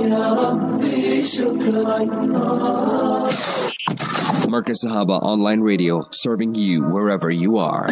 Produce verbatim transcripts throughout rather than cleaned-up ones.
يا ربي شكرا. Marcus Sahaba Online Radio, serving you wherever you are.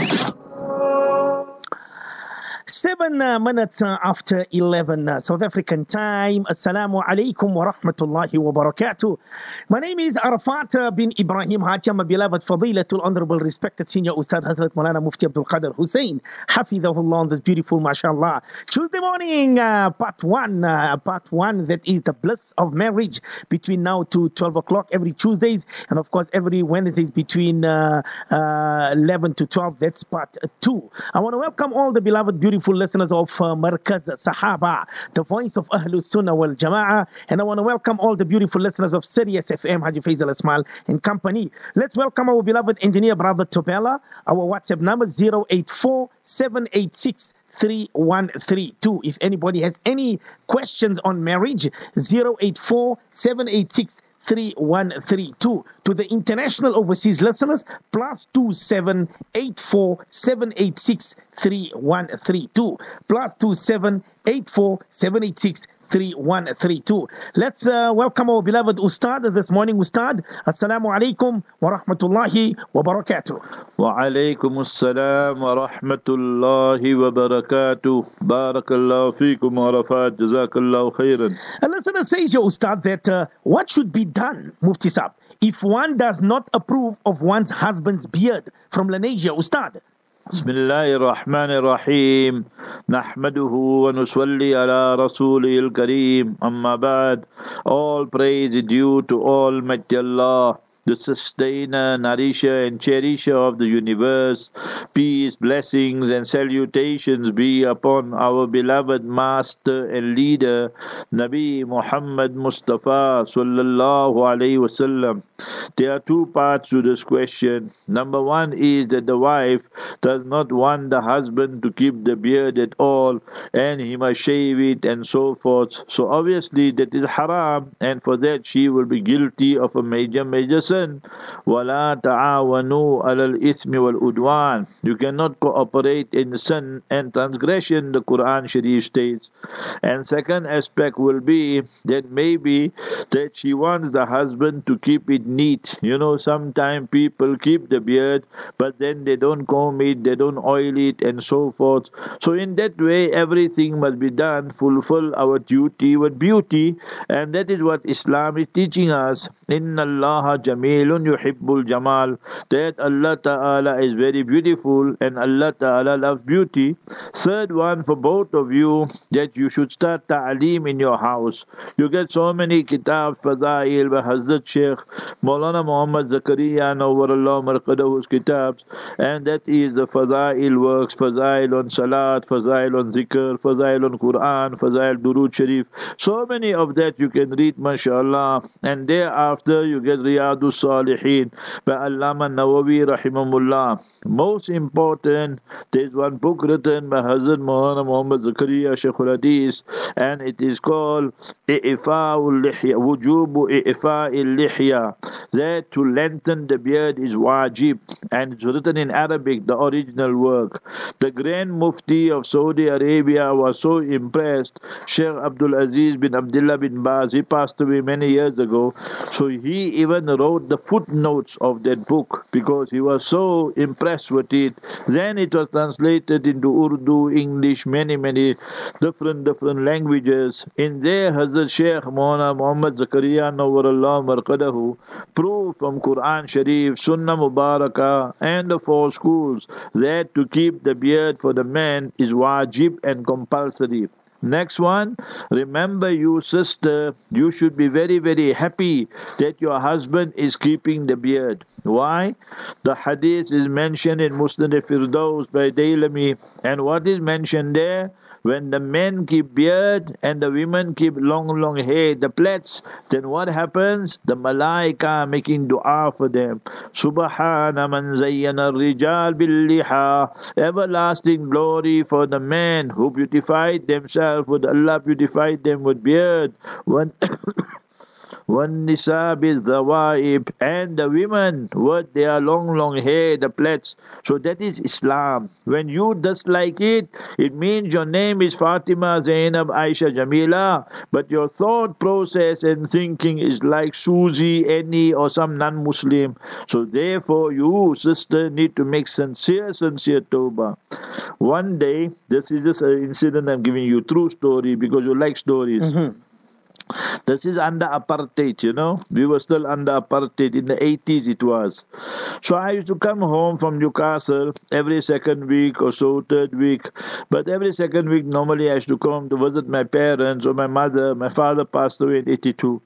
Seven uh, minutes uh, after eleven uh, South African time. Assalamu alaikum wa rahmatullahi wa barakatuh. My name is Arafat uh, bin Ibrahim Haji. My beloved Fadilatul Honorable Respected Senior Ustad Hazrat Maulana Mufti Abdul Qadir Hussein Hafidhahullah on this beautiful mashallah Tuesday morning, uh, part one, uh, part one that is the bliss of marriage between now to twelve o'clock every Tuesdays, and of course every Wednesdays between uh, uh, eleven to twelve. That's part two. I want to welcome all the beloved beautiful listeners of uh, Markaz Sahaba, the voice of Ahlus Sunnah wal Jama'ah, and I want to welcome all the beautiful listeners of Sirius F M, Haji Faisal Ismail and company. Let's welcome our beloved engineer brother Tobella. Our WhatsApp number zero eight four seven eight six three one three two. If anybody has any questions on marriage, zero eight four seven eight six three one three two. To the international overseas listeners, plus two seven eight four seven eight six three one three two, plus two seven eight four seven eight six three one three two. Let's uh, welcome our beloved Ustad this morning. Ustad, Assalamu alaikum wa rahmatullahi wa barakatuh. Wa alaikum assalam wa rahmatullahi wa barakatuh. Barakallahu feekum wa rafat. Jazakallahu khairan. A listener says, your Ustad, that uh, what should be done, Mufti Sahib, if one does not approve of one's husband's beard? From Lenasia, Ustad. بسم الله الرحمن الرحيم نحمده ونصلي على رسوله الكريم أما بعد. All praise is due to Almighty Allah, the sustainer, nourisher and cherisher of the universe. Peace, blessings and salutations be upon our beloved master and leader, Nabi Muhammad Mustafa sallallahu alayhi wasallam. There are two parts to this question. Number one is that the wife does not want the husband to keep the beard at all and he must shave it and so forth. So obviously that is haram, and for that she will be guilty of a major, major sin. وَلَا تَعَاوَنُوا عَلَى الْإِثْمِ وَالْعُدْوَانِ. You cannot cooperate in sin and transgression, the Quran Sharif states. And second aspect will be that maybe that she wants the husband to keep it neat. You know, sometimes people keep the beard, but then they don't comb it, they don't oil it, and so forth. So in that way, everything must be done, fulfill our duty with beauty, and that is what Islam is teaching us. Inna Allaha jamilun yuhibbul jamal. That Allah Ta'ala is very beautiful, and Allah Ta'ala loves beauty. Third one for both of you, that you should start ta'aleem in your house. You get so many kitabs, Fadail by Hazrat Sheikh Maulana Muhammad Zakaria Nawwarallahu Marqadahu's kitabs, and that is the Fadail works, Fadail on Salat, Fadail on Zikr, Fadail on Quran, Fadail Durood Sharif. So many of that you can read, mashallah. And thereafter you get Riyadus Salihin by Allama Nawawi rahimahullah. Most important, there is one book written by Hazrat Maulana Muhammad Zakaria Shaykhul Hadith, and it is called I'fa'ul Lihya, Wujubu I'fa'il Lihya, that to lengthen the beard is wajib, and it's written in Arabic, the original work. The Grand Mufti of Saudi Arabia was so impressed, Sheikh Abdul Aziz bin Abdullah bin Baz, he passed away many years ago, so he even wrote the footnotes of that book because he was so impressed with it. Then it was translated into Urdu, English, many, many different, different languages. In there, Hazrat Sheikh Maulana Muhammad Zakaria Nawwarallahu Marqadahu proved from Quran Sharif, Sunnah Mubarakah and the four schools that to keep the beard for the man is wajib and compulsory. Next one, remember you sister, you should be very, very happy that your husband is keeping the beard. Why? The hadith is mentioned in Musnad Firdaus by Dailami, and what is mentioned there? When the men keep beard and the women keep long, long hair, the plaits, then what happens? The malaika making dua for them. Subhana man zayyana rijal bil-liha. Everlasting glory for the men who beautified themselves with Allah, beautified them with beard. When وَالنِّسَاءِ بِالذَّوَائِبِ, and the women with their long, long hair, the plaits. So that is Islam. When you dislike it, it means your name is Fatima, Zainab, Aisha, Jamila, but your thought process and thinking is like Susie, Annie, or some non-Muslim. So therefore, you, sister, need to make sincere, sincere tawbah. One day, this is just an incident I'm giving you, true story, because you like stories. Mm-hmm. This is under apartheid, you know. We were still under apartheid. In the eighties it was. So I used to come home from Newcastle every second week or so, third week. But every second week, normally I used to come to visit my parents or my mother. My father passed away in eighty-two.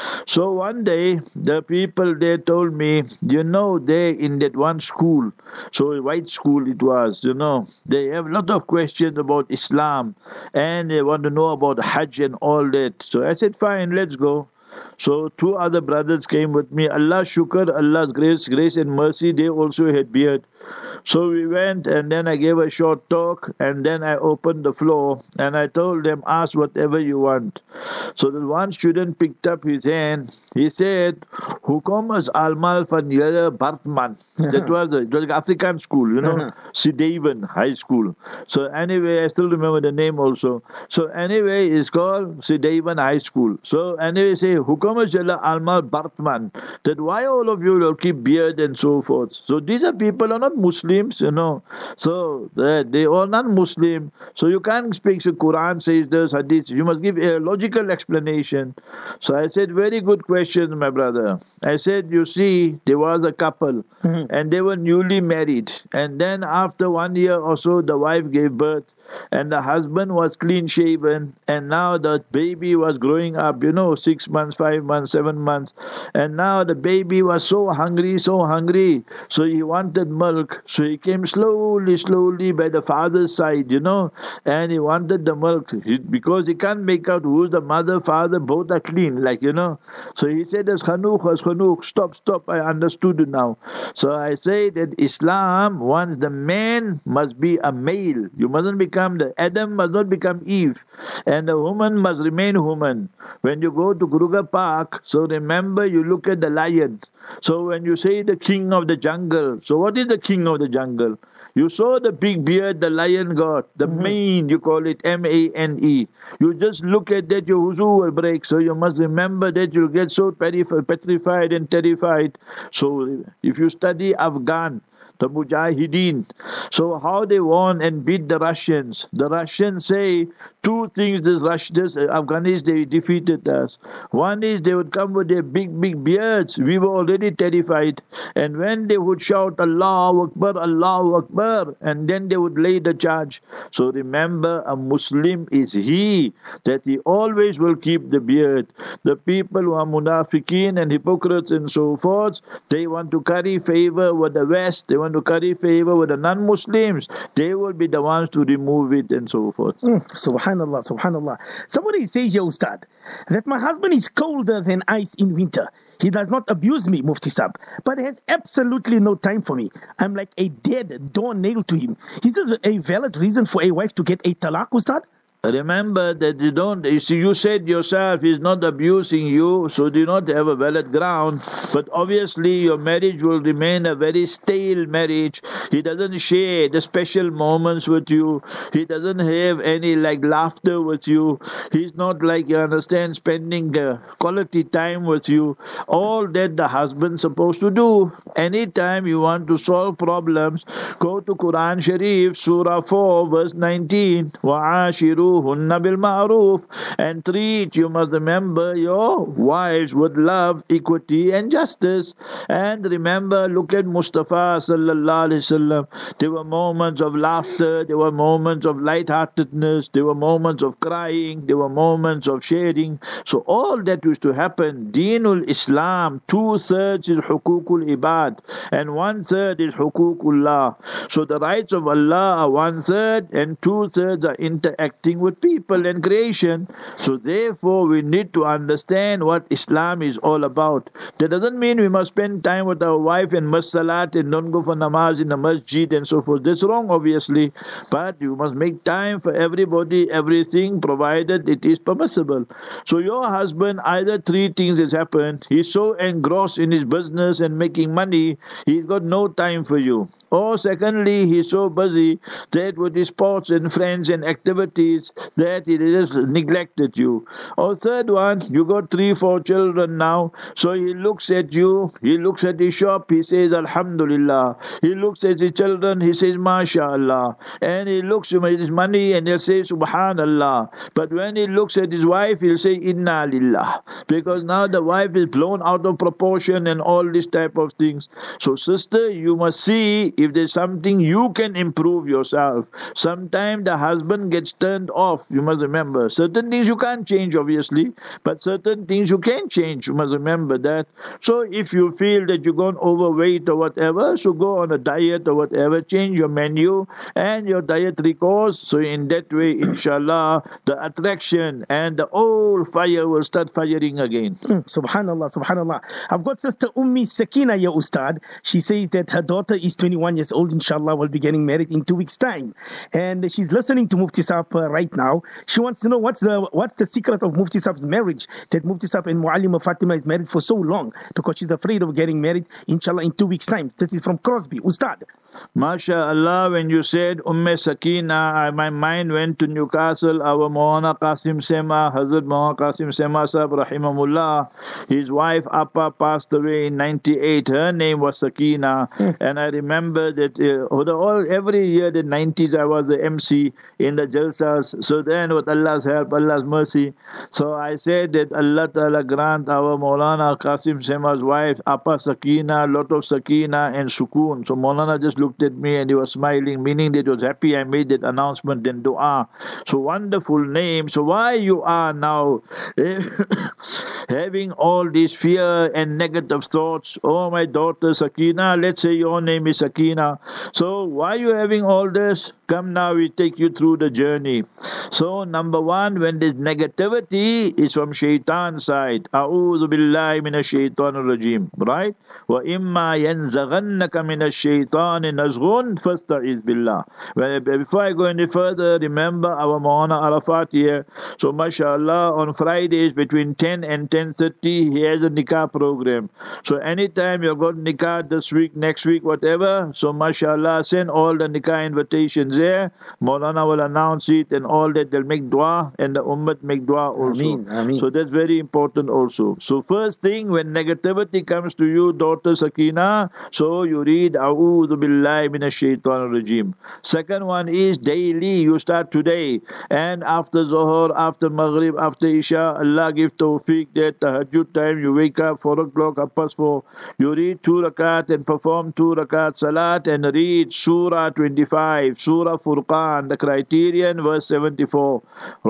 So one day, the people there told me, you know, they in that one school, so a white school it was, you know, they have a lot of questions about Islam and they want to know about Hajj and all that. So I said, fine, let's go. So two other brothers came with me. Allah shukr, Allah's grace, grace and mercy, they also had beard. So we went, and then I gave a short talk, and then I opened the floor, and I told them, ask whatever you want. So the one student picked up his hand. He said, Hukom is almal van julle Bartman. That was a, it was an African school, you know, Sideven High School. So anyway, I still remember the name also. So anyway, it's called Sideven High School. So anyway, say, Hukom is julle almal Bartman. That why all of you will keep beard and so forth. So these are people are not Muslims, you know. So they, they are not Muslim. So you can't speak. The Quran says this, Hadith. You must give a logical explanation. So I said, very good question, my brother. I said, you see, there was a couple, mm-hmm. and they were newly married. And then after one year or so, the wife gave birth. And the husband was clean shaven, and now the baby was growing up, you know, six months, five months, seven months. And now the baby was so hungry, so hungry. So he wanted milk. So he came slowly, slowly by the father's side, you know, and he wanted the milk he, because he can't make out who's the mother, father, both are clean, like, you know. So he said, as Khanuk, as Khanuk, stop, stop, I understood it now. So I say that Islam wants the man must be a male. You mustn't become The Adam must not become Eve, and the woman must remain woman. When you go to Kruger Park, so remember you look at the lion. So when you say the king of the jungle, so what is the king of the jungle? You saw the big beard the lion got, the mm-hmm. mane, you call it M A N E. You just look at that, your huzu will break. So you must remember that you'll get so petrified and terrified. So if you study Afghan, the Mujahideen, so how they won and beat the Russians. The Russians say two things, this Russians, Afghanis, they defeated us. One is they would come with their big, big beards. We were already terrified. And when they would shout, Allahu Akbar, Allahu Akbar, and then they would lay the charge. So remember, a Muslim is he, that he always will keep the beard. The people who are munafiqeen and hypocrites and so forth, they want to curry favor with the West, they want to curry favor with the non-Muslims, they will be the ones to remove it and so forth. Mm, subhanallah, subhanallah. Somebody says, Ya Ustad, that my husband is colder than ice in winter. He does not abuse me, Mufti Sab, but has absolutely no time for me. I'm like a dead doornail to him. Is this a valid reason for a wife to get a talaq, Ustad? Remember that you don't, you see, you said yourself he's not abusing you, so do not have a valid ground. But obviously your marriage will remain a very stale marriage. He doesn't share the special moments with you. He doesn't have any like laughter with you. He's not like, you understand, spending uh, quality time with you. All that the husband's supposed to do. Anytime you want to solve problems, go to Quran Sharif, Surah four, verse nineteen. Wa'ashiru Hunna bil ma'roof, and treat, you must remember, your wives with love, equity and justice. And remember, look at Mustafa sallallahu alaihi wasallam. There were moments of laughter, there were moments of lightheartedness, there were moments of crying, there were moments of sharing. So all that used to happen. Deenul Islam, two-thirds is hukukul ibad and one-third is hukukullah. So the rights of Allah are one-third and two-thirds are interacting interacting with people and creation. So therefore, we need to understand what Islam is all about. That doesn't mean we must spend time with our wife and must salat and don't go for namaz in the masjid and so forth. That's wrong, obviously. But you must make time for everybody, everything, provided it is permissible. So your husband, either three things has happened. He's so engrossed in his business and making money, he's got no time for you. Or secondly, he's so busy that with his sports and friends and activities that he just neglected you. Or third one, you got three, four children now, so he looks at you, he looks at his shop, he says Alhamdulillah. He looks at his children, he says MashaAllah. And he looks at his money and he'll say Subhanallah. But when he looks at his wife, he'll say Inna Lillah. Because now the wife is blown out of proportion and all this type of things. So sister, you must see if there's something you can improve yourself. Sometimes the husband gets turned off. You must remember. Certain things you can't change, obviously, but certain things you can change. You must remember that. So if you feel that you're going overweight or whatever, so go on a diet or whatever, change your menu and your dietary course. So in that way, inshallah, the attraction and the old fire will start firing again. Mm, Subhanallah, Subhanallah. I've got Sister Ummi Sakina, ya Ustad. She says that her daughter is twenty-one years old, inshallah, will be getting married in two weeks' time. And she's listening to Mufti Saab uh, right now. She wants to know what's the what's the secret of Mufti Saab's marriage, that Mufti Saab and Muallima Fatima is married for so long, because she's afraid of getting married, inshallah, in two weeks' time. This is from Crosby. Ustad. MashaAllah, when you said Umm Sakina, I, my mind went to Newcastle, our Maulana Qasim Sema, Hazrat Maulana Qasim Sema Sahib, Rahimahullah. His wife, Appa, passed away in ninety-eight. Her name was Sakina. Mm. And I remember that uh, all, every year, the nineties, I was the M C in the Jalsas. So then, with Allah's help, Allah's mercy, so I said that Allah Ta'ala grant our Maulana Qasim Sema's wife, Appa Sakina, lot of Sakina and Sukoon. So Maulana just looked at me and he was smiling, meaning that he was happy I made that announcement and dua. So wonderful name. So why you are now having all this fear and negative thoughts? Oh, my daughter Sakina, let's say your name is Sakina. So why are you having all this? Come now, we take you through the journey. So number one, when there's negativity, it's from shaitan side. A'udhu billahi minash shaitanir rajim. Right? Wa imma yanzaghannaka minash shaitani nazghun fasta'iz billah. Well, before I go any further, remember our Maulana Arafat here. So mashallah, on Fridays between ten and ten thirty, he has a nikah program. So anytime you've got nikah this week, next week, whatever, so mashallah, send all the nikah invitations there. Maulana will announce it and all that. They'll make dua and the ummah make dua also. Ameen, ameen. So that's very important also. So first thing, when negativity comes to you, daughter Sakina, so you read A'udhu billahi minash shaitanir rajim. Second one is daily. You start today and after Zohar, after Maghrib, after Isha, Allah give tawfiq that tahajjud time, you wake up four o'clock, half past four, you read two rakat and perform two rakat salat and read Surah twenty-five, Surah Furqan, the criterion, verse seventy-four.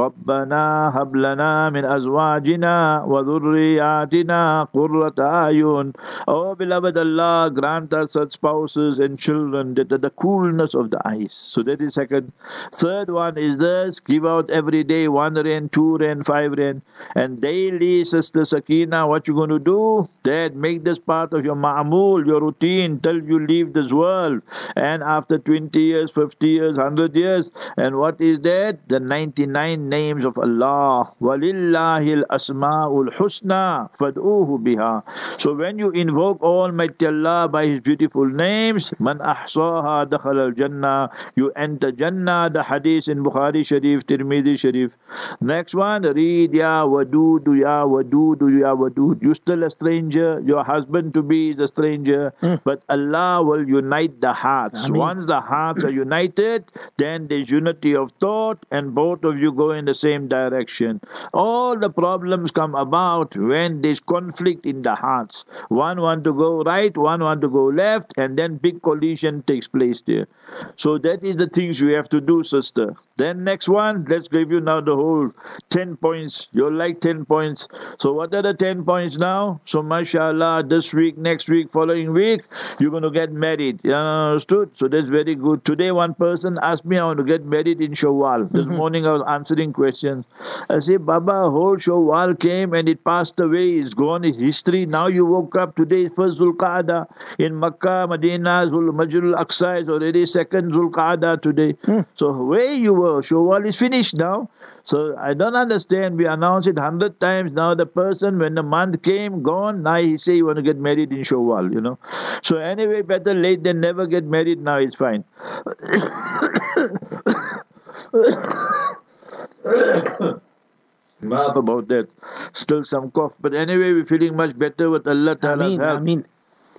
Rabbana hablana min azwajina wa dhurriyatina qurrata ayun. Oh beloved Allah, grant us such spouses and children that are the coolness of the eyes. So that is second. Third one is this: give out every day one rand, two rand, five rand, and daily, Sister Sakina, what you going to do? That make this part of your ma'amul, your routine, till you leave this world. And after twenty years, fifty years, one hundred years, and what is that? The ninety-nine names of Allah. Walillahil asma'ul husna fad'uhu biha. So when you invoke Almighty Allah by His beautiful names, man ahsaha dakhala al-jannah, you enter Jannah. The hadith in Bukhari Sharif, Tirmidhi Sharif. Next one, read Ya Wadudu, Ya Wadudu, Ya Wadud. You still a stranger, your husband to be is a stranger, mm. but Allah will unite the hearts. Ameen. Once the hearts are united, then there's unity of thought and both of you go in the same direction. All the problems come about when there's conflict in the hearts. One want to go right, one want to go left, and then big collision consummation takes place there. So that is the things you have to do, sister. Then next one, let's give you now the whole ten points. You'll like ten points. So what are the ten points now? So mashallah, this week, next week, following week, you're going to get married. You understood? So that's very good. Today one person asked me, I want to get married in Shawwal. This Mm-hmm. morning I was answering questions. I said, Baba, whole Shawwal came and it passed away. It's gone, it's history. Now you woke up today, first Zulqa'dah in Makkah, Medina, Zul Majul Aqsa is already second Zulqa'dah today. Mm. So where you were, Shawwal is finished now. So I don't understand. We announced it hundred times now. The person, when the month came, gone, now he say you want to get married in Shawwal, you know. So anyway, better late than never get married. Now it's fine. Maaf about that. Still some cough. But anyway, we're feeling much better with Allah Ta'ala's Ameen, help. Ameen.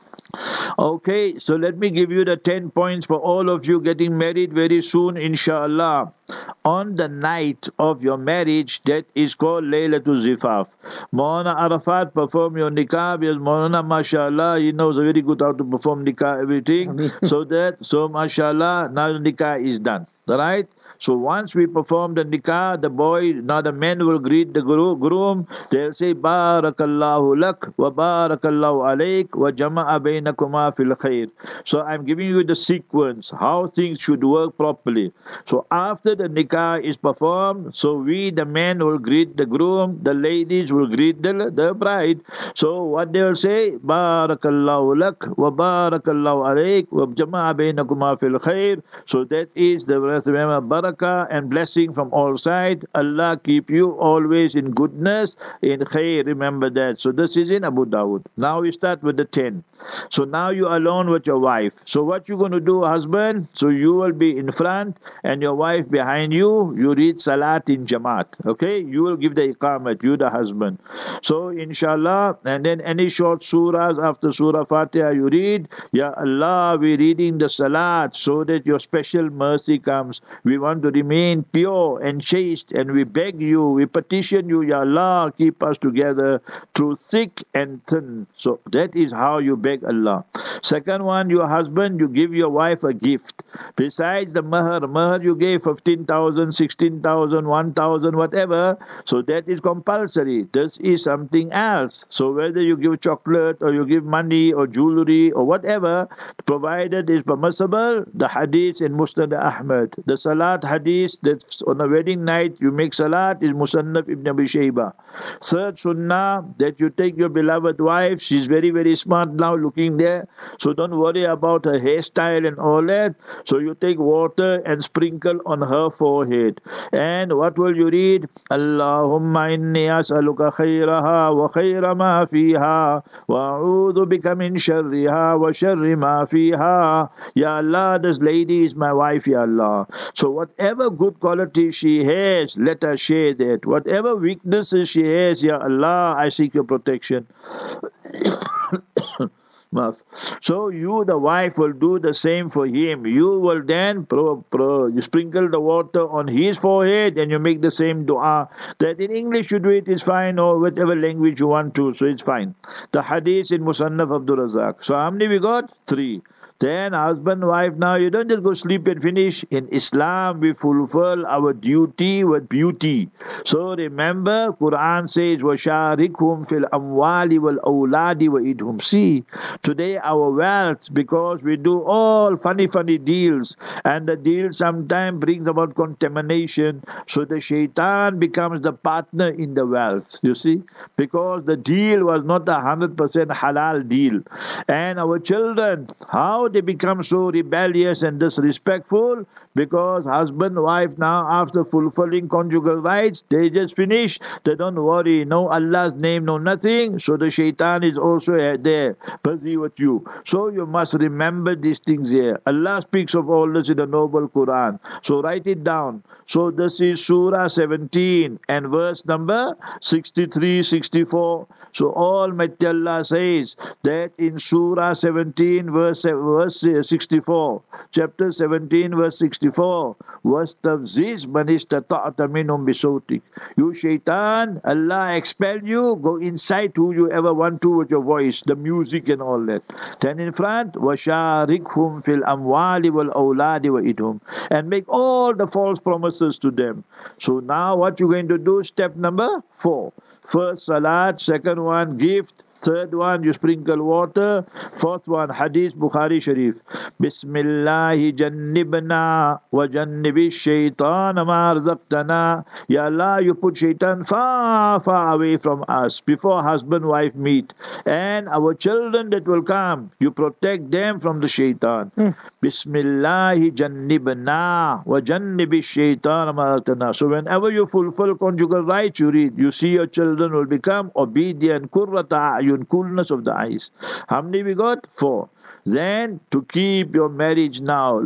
Okay, so let me give you the ten points for all of you getting married very soon, inshallah. On the night of your marriage, that is called Laylatul Zifaf. Maulana Arafat perform your nikah, because Maulana, mashallah, he knows very good how to perform nikah, everything. Ameen. So that, so mashallah, now the nikah is done. Right? So once we perform the nikah, the boy, now the men will greet the guru, groom. They'll say, Barakallahu lak, wa barakallahu alayk, wa jama'a baynakuma fil khair. So I'm giving you the sequence, how things should work properly. So after the nikah is performed, so we, the men, will greet the groom, the ladies will greet the, the bride. So what they'll say, Barakallahu lak, wa barakallahu alayk, wa jama'a baynakuma fil khair. So that is the, remember, barakah and blessing from all sides. Allah keep you always in goodness, in khair, remember that. So this is in Abu Dawud. Now we start with the ten. So now you're alone with your wife. So what you going to do, husband? So you will be in front and your wife behind you. You read salat in Jamaat. Okay? You will give the iqamat, you the husband. So inshallah, and then any short surahs after Surah Fatiha you read. Ya Allah, we're reading the salat so that your special mercy comes. We want to remain pure and chaste, and we beg you, we petition you, Ya Allah, keep us together through thick and thin. So that is how you beg Allah. Second one, your husband, you give your wife a gift. Besides the mahar, mahar you gave fifteen thousand, sixteen thousand, one thousand, whatever. So that is compulsory. This is something else. So whether you give chocolate or you give money or jewelry or whatever, provided is permissible. The hadith in Musnad Ahmad, the salat hadith that on a wedding night you make salat is Musannaf Ibn Abi Shayba. Third sunnah, that you take your beloved wife, she's very very smart now looking there, so don't worry about her hairstyle and all that. So you take water and sprinkle on her forehead, and what will you read? Allahumma inni as'aluka khayraha wa khayra ma fiha wa a'udhu bika min sharriha wa sharri ma fiha. Ya Allah, this lady is my wife, Ya Allah. So whatever good quality she has, let her share that. Whatever weaknesses she has, Ya Allah, I seek your protection. Maaf. So you, the wife, will do the same for him. You will then pro, pro, you sprinkle the water on his forehead and you make the same dua. That in English you do it is fine, or whatever language you want to, so it's fine. The hadith in Musannaf Abdul Razak. So how many we got? Three. Then husband, wife, now you don't just go sleep and finish. In Islam, we fulfill our duty with beauty. So remember, Quran says, وَشَارِكْهُمْ فِي الْأَمْوَالِ وَالْأَوْلَادِ وَإِدْهُمْ. See, today our wealth, because we do all funny, funny deals, and the deal sometimes brings about contamination. So the shaitan becomes the partner in the wealth, you see, because the deal was not a one hundred percent halal deal. And our children, how they become so rebellious and disrespectful, because husband, wife now, after fulfilling conjugal rights, they just finish. They don't worry, no Allah's name, no nothing. So the shaitan is also there, busy with you. So you must remember these things here. Allah speaks of all this in the noble Quran. So write it down. So this is Surah seventeen and verse number sixty-three, sixty-four. So Almighty Allah says that in Surah seventeen verse, verse sixty-four, chapter seventeen verse sixty-four. fifty-four. وَاسْتَفْزِزْ مَنِ اسْتَطَعْتَ مِنْهُمْ بِصَوْتِكَ. You shaitan, Allah expel you, go incite who you ever want to with your voice, the music and all that. Then in front, وَشَارِكْهُمْ فِي الْأَمْوَالِ وَالْأَوْلَادِ وَإِدْهُمْ. And make all the false promises to them. So now what you're going to do, step number four. First salat, second one gift, third one you sprinkle water, fourth one hadith Bukhari Sharif. Bismillahi jannibna wa jannibi shaitan ma razaqtana. Ya Allah, you put shaitan far far away from us before husband wife meet, and our children that will come, you protect them from the shaitan. mm. Bismillahi jannibna wa jannibi shaitan ma razaqtana. So whenever you fulfill conjugal rights, you read, you see your children will become obedient, qurrata a'yun, coolness of the eyes. How many we got? Four. Then to keep your marriage now,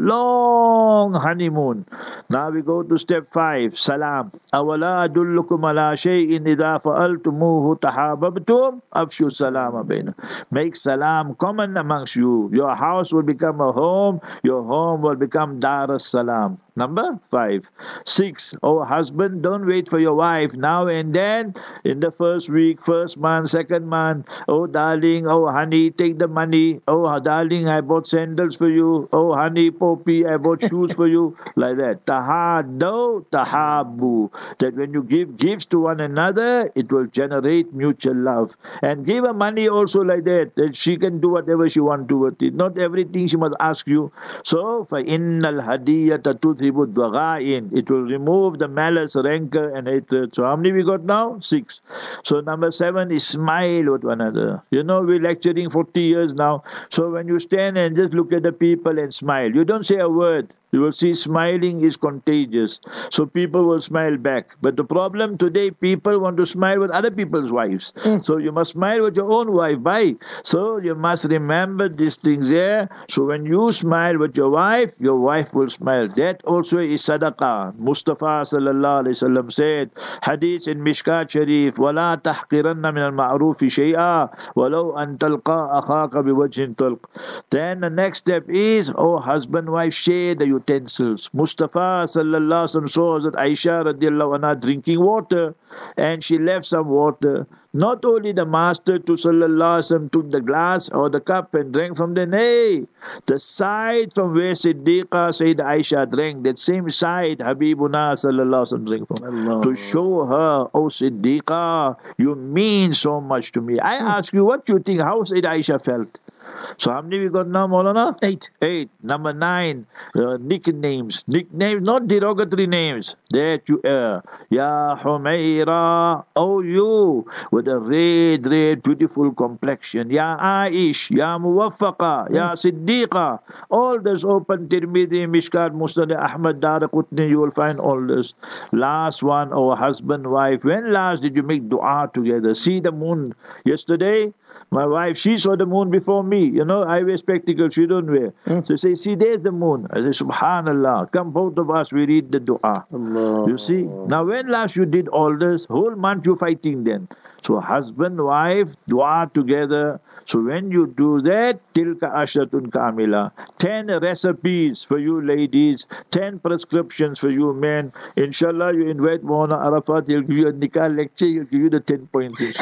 long honeymoon. Now we go to step five, salam. Awala adullukum ala shay'in idha fa'altumuhu tahabbtum afshu salama baina. Make salam common amongst you. Your house will become a home. Your home will become dar as-salam. Number five. Six. Oh husband, don't wait for your wife now and then. In the first week, first month, second month. Oh darling, oh honey, take the money. Oh darling, I bought sandals for you. Oh honey, Poppy, I bought shoes for you. Like that. Tahaddu, tahabu. That when you give gifts to one another, it will generate mutual love. And give her money also like that. That she can do whatever she wants to with it. Not everything she must ask you. So, فَإِنَّ الْهَدِيَّةَ تُذْهِبُ الضَّغَائِنِ. It will remove the malice, rancor and hatred. So how many we got now? Six. So number seven is smile with one another. You know, we're lecturing forty years now. So when you stand and just look at the people and smile, you don't say a word. You will see smiling is contagious. So people will smile back. But the problem today, people want to smile with other people's wives. Mm. So you must smile with your own wife. Why? So you must remember these things here. So when you smile with your wife, your wife will smile. That also is sadaqah. Mustafa sallallahu alayhi wasallam said, hadith in Mishkat Sharif, وَلَا تَحْقِرَنَّ مِنَ الْمَعْرُوفِ شَيْئًا وَلَوْ أَن تَلْقَى أَخَاكَ بِوَجْهٍ طَلْقٍ. Then the next step is, oh husband, wife, share the utensils. Mustafa sallallahu alaihi wasallam saw that Aisha radiallahu anha drinking water, and she left some water. Not only the master to sallallahu alaihi wasallam took the glass or the cup and drank from the nay, the side from where Siddiqa Sayyidah Aisha drank, that same side Habibuna sallallahu alaihi wasallam drank from. Allah. To show her, oh Siddiqa, you mean so much to me. I hmm. ask you, what you think, how Sayyidah Aisha felt? So how many we got now, Maulana? Eight. Eight. Number nine, uh, nicknames. Nicknames, not derogatory names. That you are. Ya Humaira. Oh, you with a red, red, beautiful complexion. Ya Aish. Ya Muwaffaqa. Ya Siddiqa. All this open Tirmidhi, Mishkat, Musnad, Ahmad, Daraqutni, you will find all this. Last one, oh husband, wife. When last did you make dua together? See the moon yesterday? My wife, she saw the moon before me. You know, I wear spectacles, she don't wear. Mm. So say, see, there's the moon. I say, Subhanallah. Come, both of us, we read the dua. Allah. You see? Now, when last you did all this, whole month you fighting then. So husband, wife, dua together. So when you do that, tilka ashratun kamila. Ten recipes for you ladies, ten prescriptions for you men. Inshallah, you invite Maulana Arafat, he'll give you a nikah lecture, he'll give you the ten points.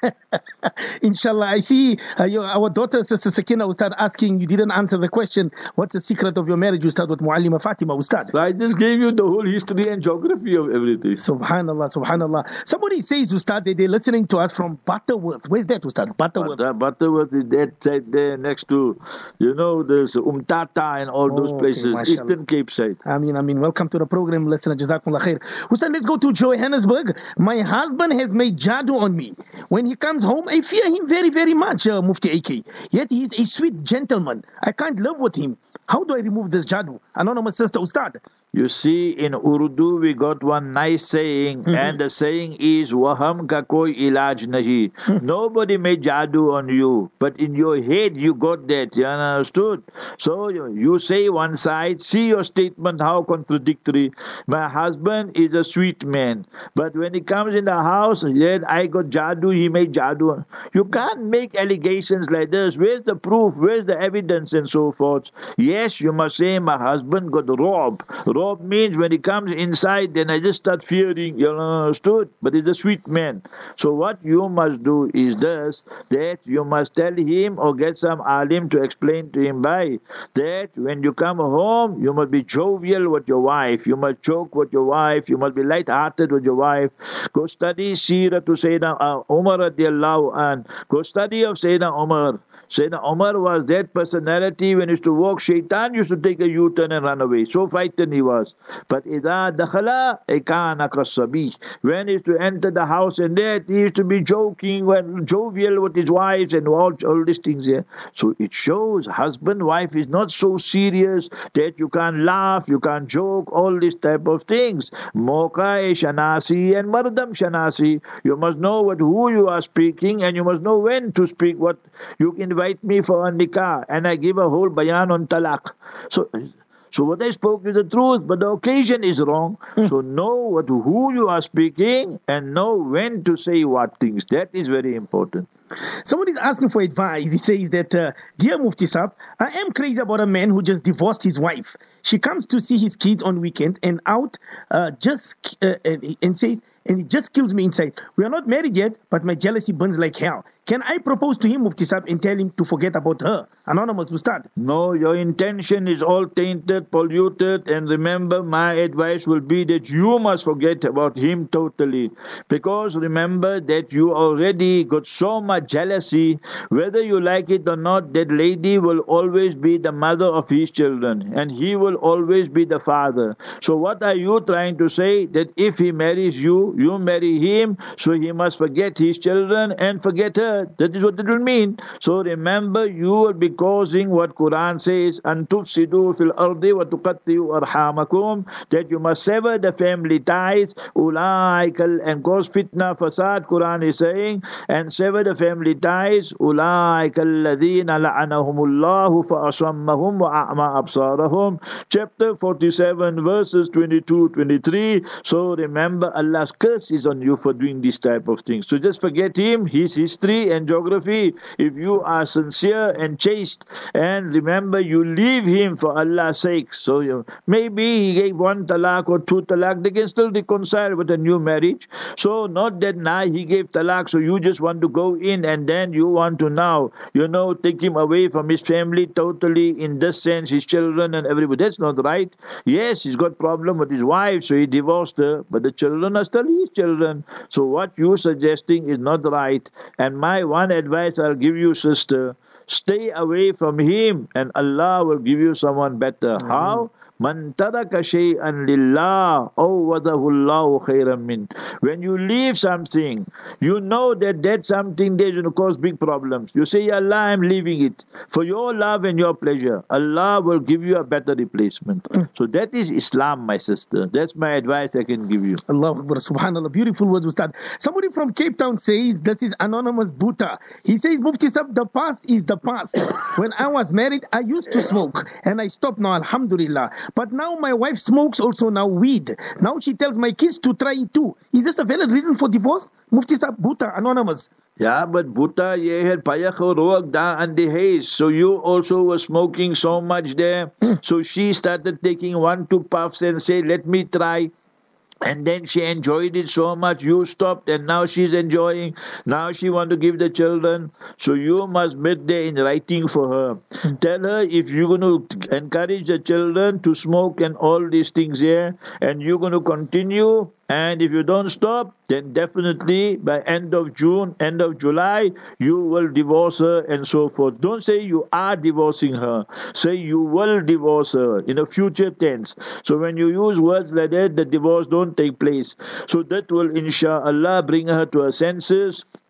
Inshallah. I see uh, your, our daughter, Sister Sakina, will start asking, you didn't answer the question, what's the secret of your marriage, Ustad, with Muallima Fatima, Ustad? So I just gave you the whole history and geography of everything. Subhanallah, Subhanallah. Somebody says, Ustad, that they're listening to us from Butterworth. Where's that, Ustad? Butterworth. Butter, Butterworth is that side there next to, you know, there's Umtata and all those oh, places, okay, Eastern Cape side. I mean, I mean, welcome to the program, listener. Jazakumullah khair. Ustad, let's go to Johannesburg. My husband has made jadoo on me. When he comes home, I fear him very, very much, uh, Mufti A K. Yet he is a sweet gentleman. I can't live with him. How do I remove this jadoo? Anonymous sister, Ustad. You see, in Urdu we got one nice saying, Mhm. and the saying is, "Waham ka koi ilaj nahi." Nobody made jadoo on you, but in your head you got that. You understood? So you, you say one side, see your statement how contradictory. My husband is a sweet man, but when he comes in the house, then I got jadoo, he made jadoo. You can't make allegations like this. Where's the proof? Where's the evidence and so forth? Yes, you must say my husband got robbed. Rob means when he comes inside, then I just start fearing, you understood? But he's a sweet man. So what you must do is this, that you must tell him or get some alim to explain to him by that when you come home, you must be jovial with your wife. You must joke with your wife. You must be light-hearted with your wife. Go study Seerah to Sayyidina uh, Umar radiallahu an. Go study of Sayyidina Umar. Sayyidina Umar was that personality when he used to walk, shaitan used to take a U-turn and run away. So frightened he was. But إِذَا دَخَلَ إِكَانَ كَالصَّبِيِّ. When he used to enter the house and that, he used to be joking, when jovial with his wives and all, all these things here. So it shows husband, wife is not so serious that you can't laugh, you can't joke, all these type of things. Mokai Shanasi and Mardam Shanasi. You must know what who you are speaking and you must know when to speak. What you invite me for a nikah and I give a whole bayan on talaq. So So what I spoke is the truth, but the occasion is wrong. Hmm. So know what who you are speaking and know when to say what things. That is very important. Somebody's asking for advice. He says that, uh, Dear Mufti Sahib, I am crazy about a man who just divorced his wife. She comes to see his kids on weekend and out uh, just uh, and, and says, and it just kills me inside. We are not married yet, but my jealousy burns like hell. Can I propose to him, Mufti Sahib, and tell him to forget about her? Anonymous, Ustad. No, your intention is all tainted, polluted, and remember, my advice will be that you must forget about him totally. Because remember that you already got so much jealousy, whether you like it or not, that lady will always be the mother of his children, and he will always be the father. So what are you trying to say? That if he marries you, you marry him, so he must forget his children and forget her. That is what it will mean. So remember, you will be causing what Quran says, "An tufsidu fil ardi wa tuqatti'u arhamakum," that you must sever the family ties, ulaikal, and cause fitna, fasad. Quran is saying, and sever the family ties, ulaikal ladhina la'anahumullahu fa asammahum wa a'ma absarahum. Chapter forty-seven, verses twenty-two to twenty-three. So remember, Allah's curse is on you for doing this type of things. So just forget him, his history and geography. If you are sincere and chaste, and remember, you leave him for Allah's sake. So you, maybe he gave one talaq or two talaq, they can still reconcile with a new marriage. So not that now he gave talaq, so you just want to go in and then you want to now, you know, take him away from his family totally, in this sense, his children and everybody. That's not right. Yes, he's got problem with his wife, so he divorced her, but the children are still his children. So what you're suggesting is not right. And my one advice I'll give you, sister, stay away from him and Allah will give you someone better. Mm-hmm. How? Man taraka shay'an lillah awadahu Allahu khairan min. When you leave something, you know that that something that's going to cause big problems. You say, Ya Allah, I'm leaving it for your love and your pleasure. Allah will give you a better replacement. So that is Islam, my sister. That's my advice I can give you. Allah Akbar, subhanallah. Beautiful words, Ustad. Somebody from Cape Town says, this is Anonymous Bhuta. He says, Mufti Sahib, the past is the past. When I was married, I used to smoke and I stopped now, alhamdulillah. But now my wife smokes also now weed. Now she tells my kids to try it too. Is this a valid reason for divorce? Mufti Sahib, Bhuta, Anonymous. Yeah, but Bhuta, ye had payakho roag da and the haze. So you also were smoking so much there. So she started taking one, two puffs and say, let me try. And then she enjoyed it so much, you stopped, and now she's enjoying. Now she want to give the children. So you must meet there in writing for her. Tell her if you're going to encourage the children to smoke and all these things here, and you're going to continue, and if you don't stop, then definitely by end of June, end of July, you will divorce her and so forth. Don't say you are divorcing her. Say you will divorce her in a future tense. So when you use words like that, the divorce don't take place. So that will, inshallah, bring her to her senses.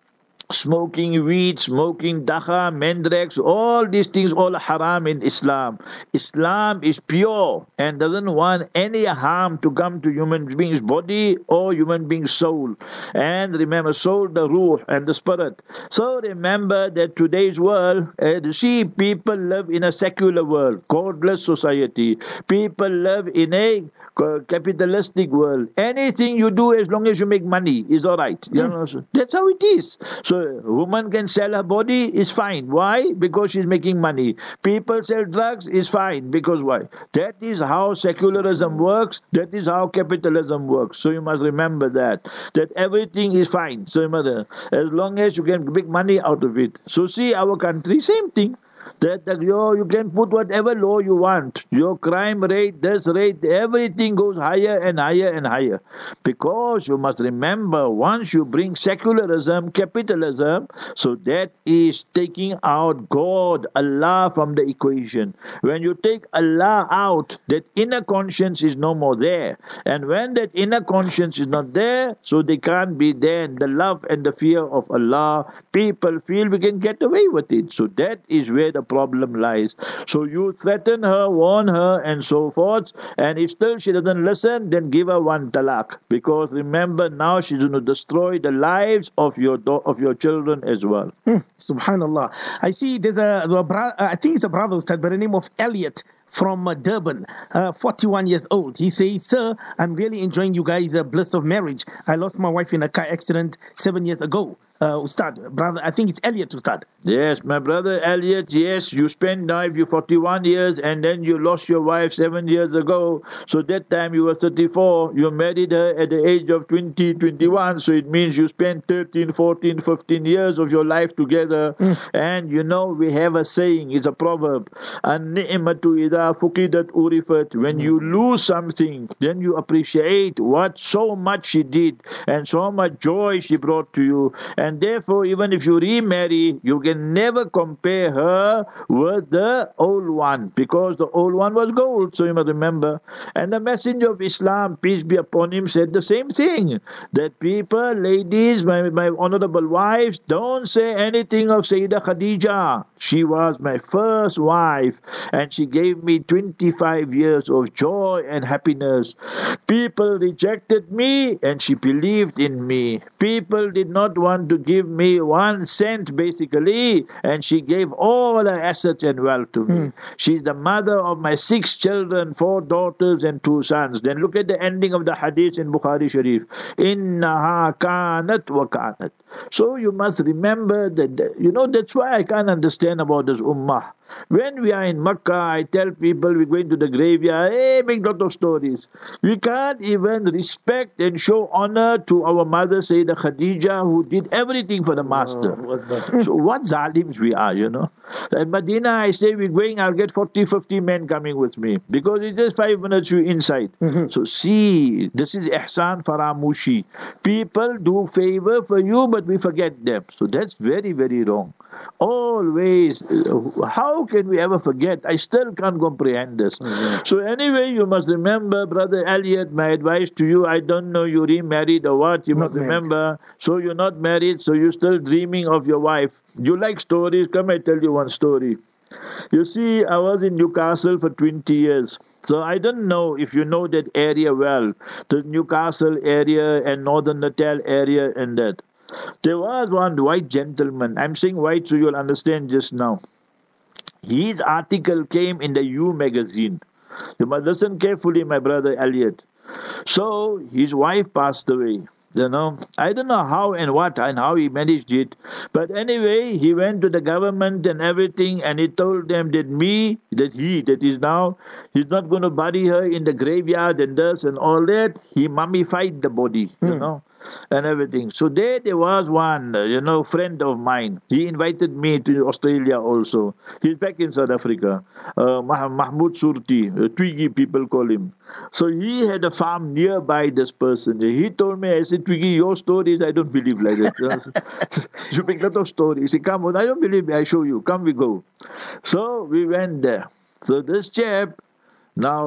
smoking weed, smoking dakha, mendrax, all these things all haram in Islam. Islam is pure and doesn't want any harm to come to human being's body or human being's soul. And remember, soul, the ruh and the spirit. So remember that today's world, uh, you see, people live in a secular world, godless society. People live in a capitalistic world. Anything you do as long as you make money is all right. You know, so that's how it is. So a woman can sell her body, is fine. Why? Because she's making money. People sell drugs, is fine. Because why? That is how secularism works. That is how capitalism works. So you must remember that. That everything is fine. So you must, as long as you can make money out of it. So see our country, same thing. That, that you, you can put whatever law you want. Your crime rate, this rate, everything goes higher and higher and higher. Because you must remember, once you bring secularism, capitalism, so that is taking out God, Allah from the equation. When you take Allah out, that inner conscience is no more there. And when that inner conscience is not there, so they can't be there. The love and the fear of Allah, people feel we can get away with it. So that is where the problem lies. So you threaten her, warn her, and so forth, and if still she doesn't listen, then give her one talaq. Because remember, now she's going to destroy the lives of your do- of your children as well. Hmm, Subhanallah. I see there's a, a bro- I think it's a brother Ustad by the name of Elliot from uh, Durban, uh, forty-one years old. He says, "Sir, I'm really enjoying you guys' uh, bliss of marriage. I lost my wife in a car accident seven years ago." Uh, Ustad, brother, I think it's Elliot, Ustad. Yes, my brother Elliot, yes, you spent now if you forty-one years and then you lost your wife seven years ago. So that time you were thirty-four. You married her at the age of twenty, twenty-one. So it means you spent thirteen, fourteen, fifteen years of your life together. Mm. And you know, we have a saying, it's a proverb. An-ni'matu idha fuqidat urifat. When you lose something, then you appreciate what so much she did and so much joy she brought to you. And And therefore, even if you remarry, you can never compare her with the old one, because the old one was gold, so you must remember. And the Messenger of Islam, peace be upon him, said the same thing, that people, ladies, my, my honorable wives, don't say anything of Sayyidah Khadija. She was my first wife, and she gave me twenty-five years of joy and happiness. People rejected me, and she believed in me. People did not want to give me one cent, basically, and she gave all her assets and wealth to me. Hmm. She's the mother of my six children, four daughters and two sons. Then look at the ending of the hadith in Bukhari Sharif. Innaha kanat wa kanat. So you must remember that, you know, that's why I can't understand about this ummah. When we are in Makkah, I tell people we're going to the graveyard, hey, make lot of stories. We can't even respect and show honor to our mother, Sayyidah Khadija, who did everything for the master. Oh, what so what zalims we are, you know. In Medina, I say we're going, I'll get forty, fifty men coming with me, because it's just five minutes you inside. Mm-hmm. So see, this is ihsan faramushi. People do favor for you, but we forget them. So that's very, very wrong. Always, how can we ever forget? I still can't comprehend this. Mm-hmm. So anyway, you must remember, Brother Elliot, my advice to you, I don't know you remarried or what, you not must married. Remember, so you're not married, so you're still dreaming of your wife. You like stories, come I tell you one story. You see, I was in Newcastle for twenty years. So I don't know if you know that area well, the Newcastle area and Northern Natal area and that. There was one white gentleman. I'm saying white so you'll understand just now. His article came in the You magazine. You must listen carefully, my brother Elliot. So his wife passed away. You know, I don't know how and what and how he managed it. But anyway, he went to the government and everything, and he told them that me, that he, that is now, he's not going to bury her in the graveyard and this and all that. He mummified the body, you hmm. know, and everything. So there, there was one, you know, friend of mine. He invited me to Australia also. He's back in South Africa. Uh, Mahmoud Surti, uh, Twiggy people call him. So he had a farm nearby this person. He told me, I said, Twiggy, your stories, I don't believe like that. You make a lot of stories. He said, come on, I don't believe me, I show you. Come, we go. So we went there. So this chap, now,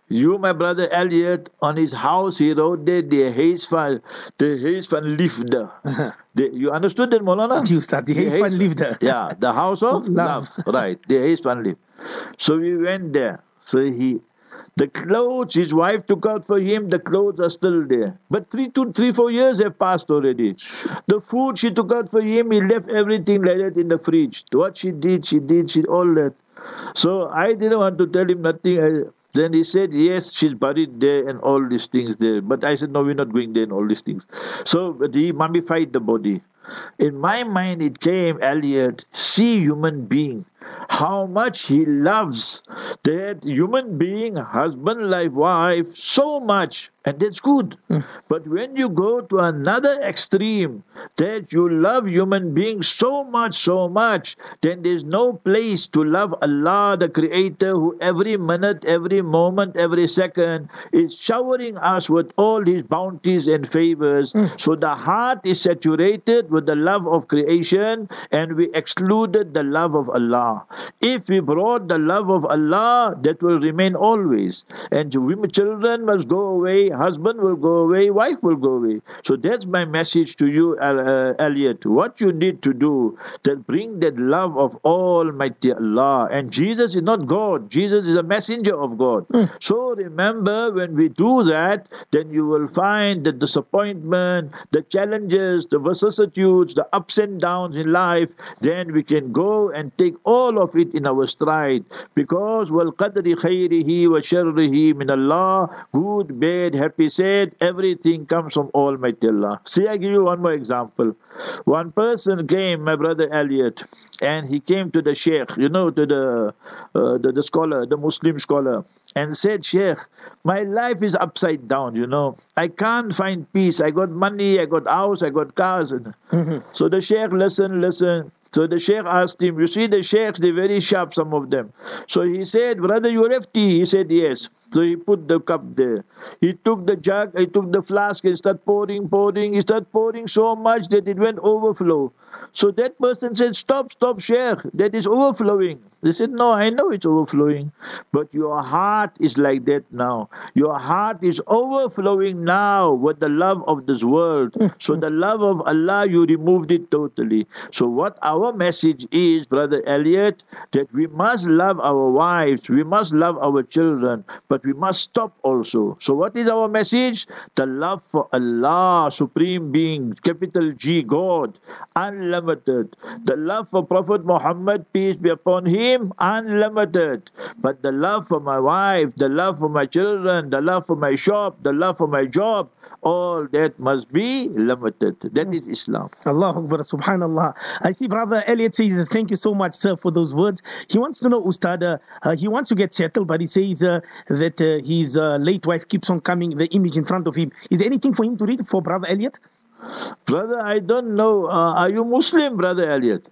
You, my brother Elliot, on his house, he wrote there, the Huis van, the Huis van Liefde. The, you understood that, Molana? You start the Huis van Liefde. Yeah, the house of Love. love. Right, the Huis van Liefde. So we went there. So he, the clothes his wife took out for him, the clothes are still there. But three, two, three, four years have passed already. The food she took out for him, he left everything like that in the fridge. What she did, she did, she all that. So I didn't want to tell him nothing. I, Then he said, yes, she's buried there and all these things there. But I said, no, we're not going there and all these things. So but he mummified the body. In my mind, it came, Elliot, see human being, how much he loves that human being, husband, life, wife, so much. And that's good. Mm. But when you go to another extreme, that you love human beings so much, so much, then there's no place to love Allah, the Creator, who every minute, every moment, every second is showering us with all His bounties and favors. Mm. So the heart is saturated with the love of creation, and we excluded the love of Allah. If we brought the love of Allah, that will remain always. And women, children must go away, husband will go away, wife will go away. So that's my message to you, uh, Elliot. What you need to do, that bring that love of Almighty Allah. And Jesus is not God. Jesus is a messenger of God. Mm. So remember, when we do that, then you will find the disappointment, the challenges, the vicissitudes, the ups and downs in life, then we can go and take all of it in our stride. Because وَالْقَدْرِ خَيْرِهِ وَشَرِّهِ مِنَ اللَّهِ, good, bad, happy, sad, everything comes from Almighty Allah. See, I give you one more example. One person came, my brother Elliot, and he came to the Sheikh, you know, to the, uh, the, the scholar, the Muslim scholar, and said, Sheikh, my life is upside down, you know. I can't find peace. I got money, I got house, I got cars. Mm-hmm. So the Sheikh, listen, listen. So the Sheikh asked him, you see the Sheikhs, they're very sharp, some of them. So he said, brother, you have tea? He said, yes. So he put the cup there. He took the jug, he took the flask, and started pouring, pouring. He started pouring so much that it went overflow. So that person said, stop, stop, Sheikh, that is overflowing. They said, no, I know it's overflowing. But your heart is like that now. Your heart is overflowing now with the love of this world. So the love of Allah, you removed it totally. So what our message is, brother Elliot, that we must love our wives, we must love our children, but we must stop also. So what is our message? The love for Allah, Supreme Being, capital G, God, unlimited. The love for Prophet Muhammad, peace be upon him, unlimited. But the love for my wife, the love for my children, the love for my shop, the love for my job, all that must be limited. That is Islam. Allah Akbar, Subhanallah. I see Brother Elliot says, thank you so much, sir, for those words. He wants to know, Ustad, uh, uh, he wants to get settled, but he says uh, that uh, his uh, late wife keeps on coming, the image in front of him. Is there anything for him to read for Brother Elliot? Brother, I don't know. Uh, are you Muslim, Brother Elliot?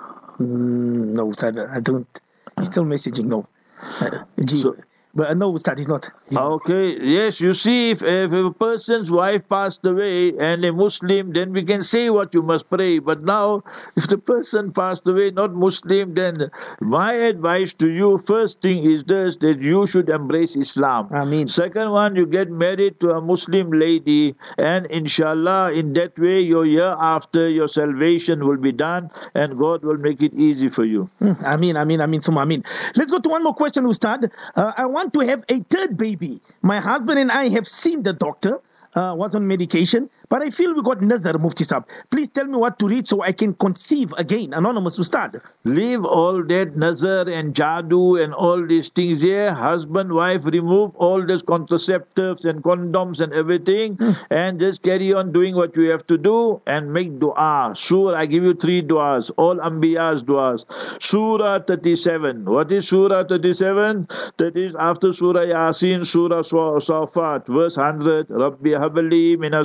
Mm, no, Ustad, I don't. He's still messaging, no. Uh, gee, so, but uh, no, Ustad, he's not. He's okay, yes, you see, if, if a person's wife passed away and a Muslim, then we can say what you must pray. But now, if the person passed away, not Muslim, then my advice to you, first thing is this, that you should embrace Islam. Ameen. Second one, you get married to a Muslim lady, and inshallah, in that way, your year after, your salvation will be done, and God will make it easy for you. Ameen, Ameen, Ameen, Summa Ameen. Let's go to one more question, Ustad. Uh, I want to have a third baby. My husband and I have seen the doctor, uh, was on medication, but I feel we got nazar, Mufti Sahib. Please tell me what to read so I can conceive again. Anonymous Ustad. Leave all that nazar and jadoo and all these things here. Husband, wife, remove all these contraceptives and condoms and everything, mm. and just carry on doing what you have to do and make dua. Surah, I give you three duas, all Anbiya's duas. Surah thirty-seven. What is Surah thirty-seven? That is after Surah Yasin, Surah Safat, verse one hundred. Rabbi habli minas salih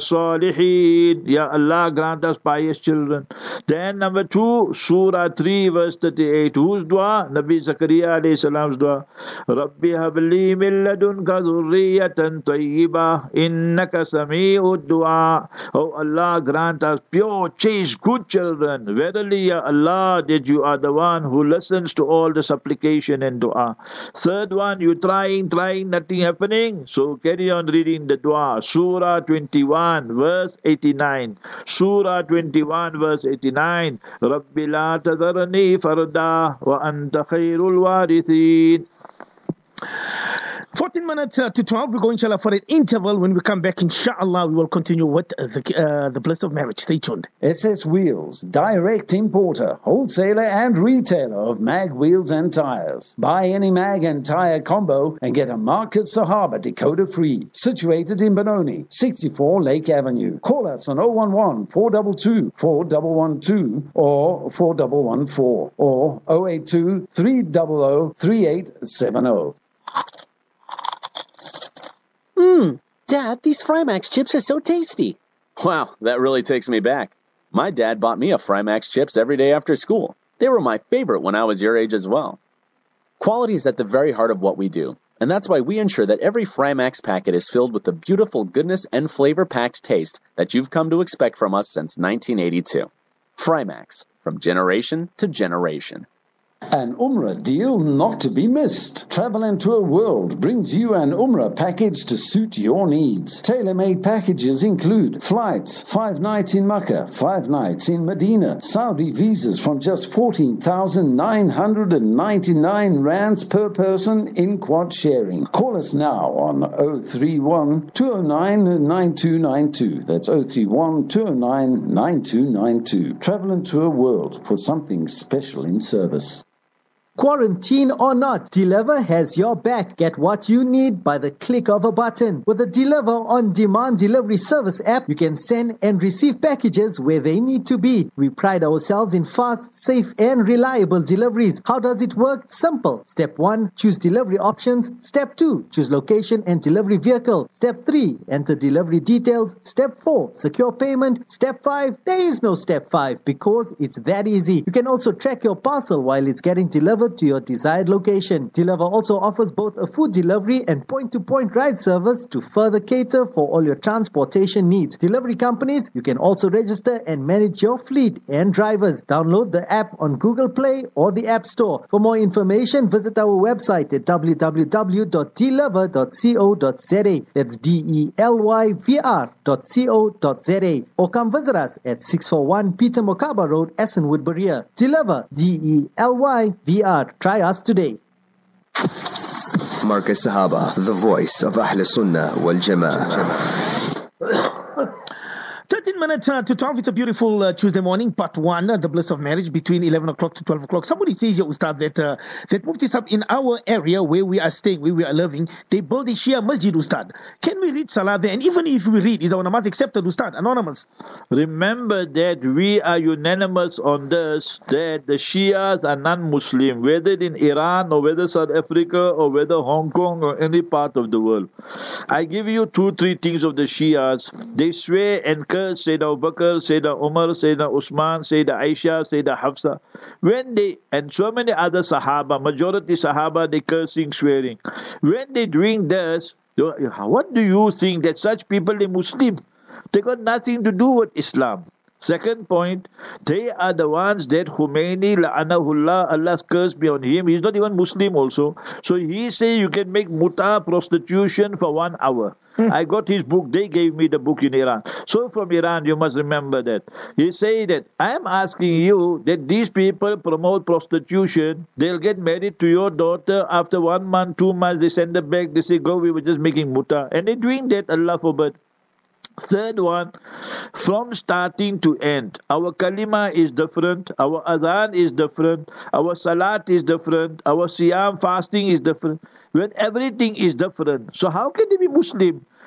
Salihin. Ya Allah, grant us pious children. Then number two, Surah three, verse thirty-eight. Whose dua? Nabi Zakaria alayhi salam's dua. Rabbi habli min ladunka dhurriyatan tayyibah innaka sami'ud dua. Oh Allah, grant us pure, chaste, good children. Verily, Ya Allah, that you are the one who listens to all the supplication and dua. Third one, you trying, trying, nothing happening. So carry on reading the dua. Surah twenty-one, verse eighty-nine. Surah twenty-one, verse eighty-nine. Rabbi la tadharni farda wa anta khairul warithin. fourteen minutes uh, to twelve. We're going, inshallah, for an interval. When we come back, inshallah, we will continue with uh, the, uh, the bliss of marriage. Stay tuned. S S Wheels, direct importer, wholesaler and retailer of mag wheels and tires. Buy any mag and tire combo and get a Market Sahaba decoder free. Situated in Benoni, sixty-four Lake Avenue. Call us on oh one one, four two two, four one one two or four one one four or oh eight two, three zero zero, three eight seven zero. Mmm, Dad, these Frymax chips are so tasty. Wow, that really takes me back. My dad bought me a Frymax chips every day after school. They were my favorite when I was your age as well. Quality is at the very heart of what we do, and that's why we ensure that every Frymax packet is filled with the beautiful goodness and flavor-packed taste that you've come to expect from us since nineteen eighty-two. Frymax, from generation to generation. An Umrah deal not to be missed. Travel and Tour World brings you an Umrah package to suit your needs. Tailor-made packages include flights, five nights in Makkah, five nights in Medina, Saudi visas from just fourteen thousand nine hundred ninety-nine rands per person in quad sharing. Call us now on oh three one, two oh nine, nine two nine two. That's oh three one, two oh nine, nine two nine two. Travel and Tour World for something special in service. Quarantine or not, Deliver has your back. Get what you need by the click of a button. With the Deliver on-demand delivery service app, you can send and receive packages where they need to be. We pride ourselves in fast, safe and reliable deliveries. How does it work? Simple. Step one, choose delivery options. Step two, choose location and delivery vehicle. Step three, enter delivery details. Step four, secure payment. Step five, there is no step five because it's that easy. You can also track your parcel while it's getting delivered to your desired location. Deliver also offers both a food delivery and point-to-point ride service to further cater for all your transportation needs. Delivery companies, you can also register and manage your fleet and drivers. Download the app on Google Play or the App Store. For more information, visit our website at w w w dot deliver dot co dot z a. That's D E L Y V R dot co dot z a. Or come visit us at six forty-one Peter Mokaba Road, Essenwood, Berea. Deliver, D E L Y V R. Try us today. Marcus Sahaba, the voice of Ahl Sunnah wal Jama'ah. thirteen minutes uh, to twelve. It's a beautiful uh, Tuesday morning, part one, uh, the bliss of marriage between eleven o'clock to twelve o'clock. Somebody says here, Ustad, that, uh, that Mufti Sahib, in our area where we are staying, where we are living, they build a Shia masjid, Ustad. Can we read Salah there? And even if we read, is our namaz accepted, Ustad? Anonymous. Remember that we are unanimous on this, that the Shias are non-Muslim, whether in Iran or whether South Africa or whether Hong Kong or any part of the world. I give you two, three things of the Shias. They swear and curse Sayyidina Abu Bakr, Sayyidina Umar, Sayyidina Usman, Sayyidina Aisha, Sayyidina Hafsa. When they, and so many other Sahaba, majority Sahaba, they cursing, swearing. When they doing this, what do you think that such people are Muslim? They got nothing to do with Islam. Second point, they are the ones that Khomeini, la'anahullah, Allah's curse be on him. He's not even Muslim also. So he say you can make muta, prostitution, for one hour. Hmm. I got his book. They gave me the book in Iran. So from Iran, you must remember that. He say that, I am asking you that these people promote prostitution. They'll get married to your daughter. After one month, two months, they send her back. They say, go, we were just making muta. And they're doing that, Allah forbid. Third one, from starting to end, our kalima is different, our adhan is different, our salat is different, our siyam, fasting is different. When everything is different, so how can they be Muslim?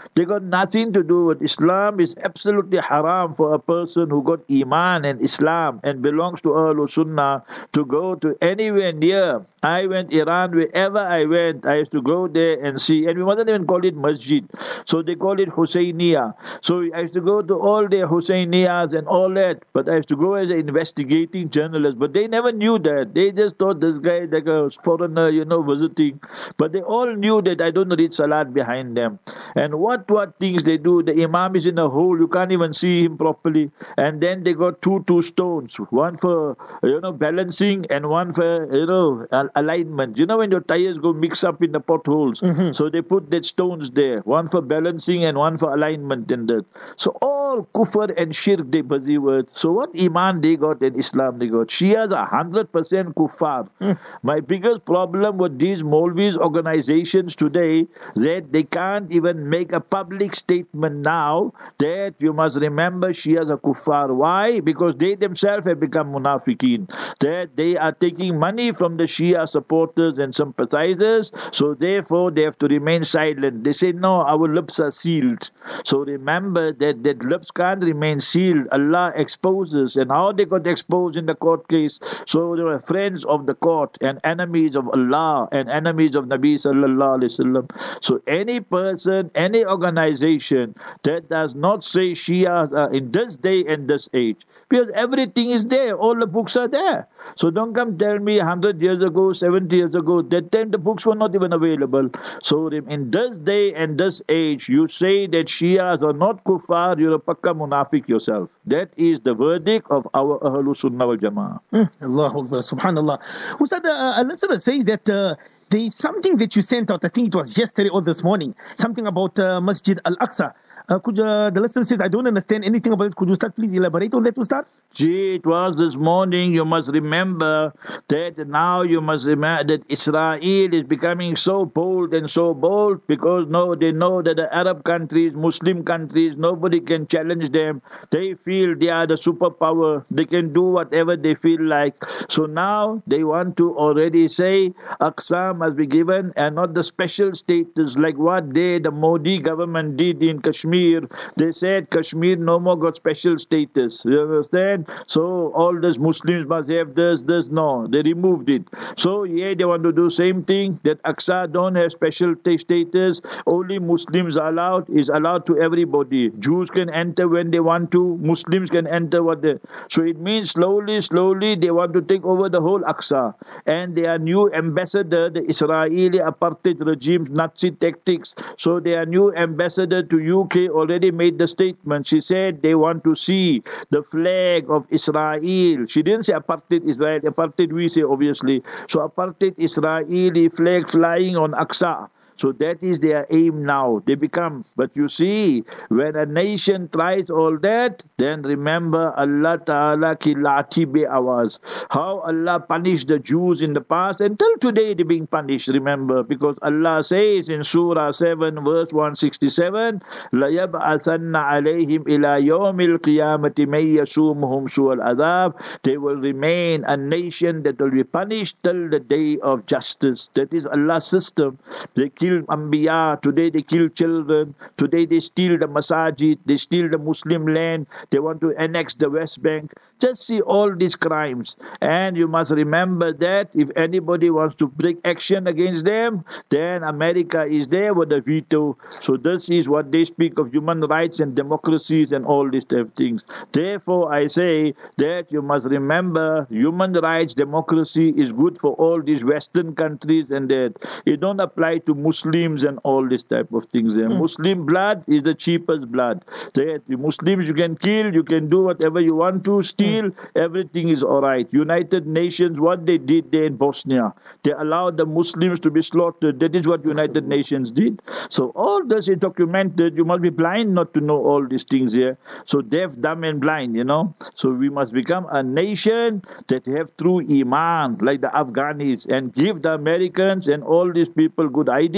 They got nothing to do with Islam. Is absolutely haram for a person who got Iman and Islam and belongs to Ahlul Sunnah to go to anywhere near. I went Iran, wherever I went, I used to go there and see. And we wasn't even call it masjid. So they call it Husseiniya. So I used to go to all their Husseiniyyas and all that. But I used to go as an investigating journalist. But they never knew that. They just thought this guy like a foreigner, you know, visiting. But they all knew that I don't read Salat behind them. And what, what things they do. The Imam is in a hole. You can't even see him properly. And then they got two, two stones. One for, you know, balancing and one for, you know, alignment. You know when your tires go mix up in the potholes, mm-hmm. so they put that stones there, one for balancing and one for alignment in that. So all kufr and shirk they busy with. So what iman they got and Islam they got? Shias are one hundred percent kuffar. Mm. My biggest problem with these Maulvis organizations today that they can't even make a public statement now that you must remember Shias are kuffar. Why? Because they themselves have become munafiqeen. That they are taking money from the Shia supporters and sympathizers, so therefore they have to remain silent. They say, no, our lips are sealed. So remember that, that lips can't remain sealed. Allah exposes. And how they got exposed in the court case? So they were friends of the court and enemies of Allah and enemies of Nabi Sallallahu Alaihi Wasallam. So any person, any organization that does not say Shia are in this day and this age, because everything is there, all the books are there. So don't come tell me one hundred years ago, seventy years ago, that time the books were not even available. So in this day and this age, you say that Shias are not kuffar, you're a pakka munafiq yourself. That is the verdict of our Ahlul Sunnah wal Jama'ah. Mm, Allahu Akbar, subhanallah. Ustad, uh, a listener says that uh, there is something that you sent out, I think it was yesterday or this morning, something about uh, Masjid Al-Aqsa. Uh, could uh, the listener says, I don't understand anything about it. Could you start, please elaborate on that, Ustad? Gee, it was this morning. You must remember that now you must remember that Israel is becoming so bold and so bold because no, they know that the Arab countries, Muslim countries, nobody can challenge them. They feel they are the superpower. They can do whatever they feel like. So now they want to already say Aqsa must be given and not the special status like what they, the Modi government did in Kashmir. They said Kashmir no more got special status. You understand? So all these Muslims must have this, this. No, they removed it. So yeah, they want to do same thing, that Aqsa don't have special status. Only Muslims are allowed, is allowed to everybody. Jews can enter when they want to. Muslims can enter what they... So it means slowly, slowly they want to take over the whole Aqsa. And their new ambassador, the Israeli apartheid regime, Nazi tactics. So their new ambassador to U K already made the statement. She said they want to see the flag of Israel. She didn't say apartheid Israel. Apartheid we say obviously. So apartheid Israeli flag flying on Aqsa. So that is their aim now. They become. But you see, when a nation tries all that, then remember Allah Ta'ala ki lati be awaz. How Allah punished the Jews in the past. Until today they're being punished, remember. Because Allah says in Surah seven verse one sixty-seven, لَيَبْعَثَنَّ عَلَيْهِمْ إِلَى يَوْمِ الْقِيَامَةِ مَنْ يَسُومُهُمْ سُوءَ الْعَذَابِ. They will remain a nation that will be punished till the day of justice. That is Allah's system. They kill Anbiya, today they kill children, today they steal the masajid, they steal the Muslim land, they want to annex the West Bank. Just see all these crimes. And you must remember that if anybody wants to take action against them, then America is there with a veto. So this is what they speak of human rights and democracies and all these type of things. Therefore, I say that you must remember human rights, democracy is good for all these Western countries and that it don't apply to Muslims and all this type of things there. Mm. Muslim blood is the cheapest blood. That Muslims you can kill, you can do whatever you want to, steal, mm. everything is alright. United Nations, what they did there in Bosnia, they allowed the Muslims to be slaughtered. That is what United Nations did. So all this is documented. You must be blind not to know all these things here. So deaf, dumb and blind, you know. So we must become a nation that have true iman, like the Afghanis, and give the Americans and all these people good ideas